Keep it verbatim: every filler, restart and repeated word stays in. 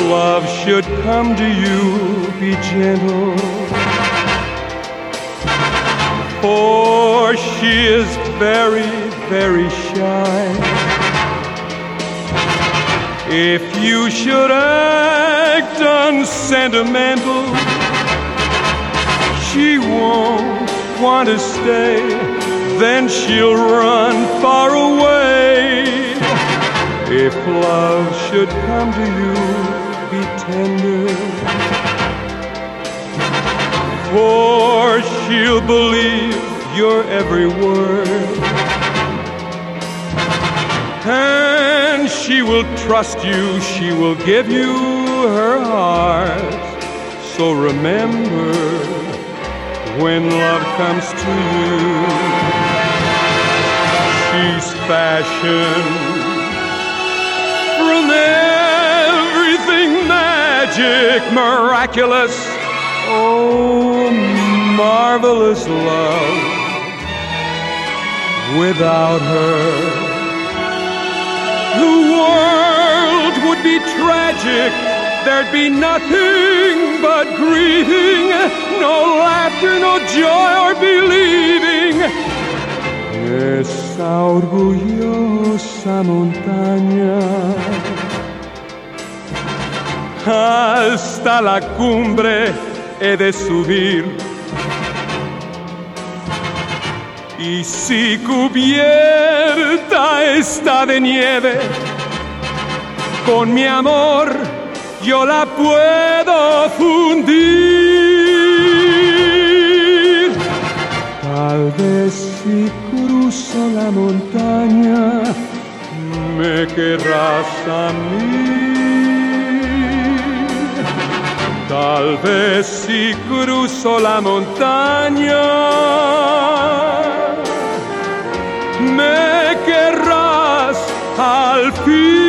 love should come to you, be gentle, for she is very, very shy. If you should act unsentimental, she won't want to stay, then she'll run far away. If love should come to you, be tender, for she'll believe your every word, and she will trust you, she will give you her heart. So remember, when love comes to you, she's fashioned from everything magic, miraculous, oh, marvelous love. Without her, the world would be tragic. There'd be nothing but grieving, no laughter, no joy or believing. Esa orgullosa montaña, hasta la cumbre he de subir, y si cubierta está de nieve, con mi amor yo la puedo fundir. Tal vez si cruzo la montaña, me querrás a mí. Tal vez si cruzo la montaña, me querrás al fin.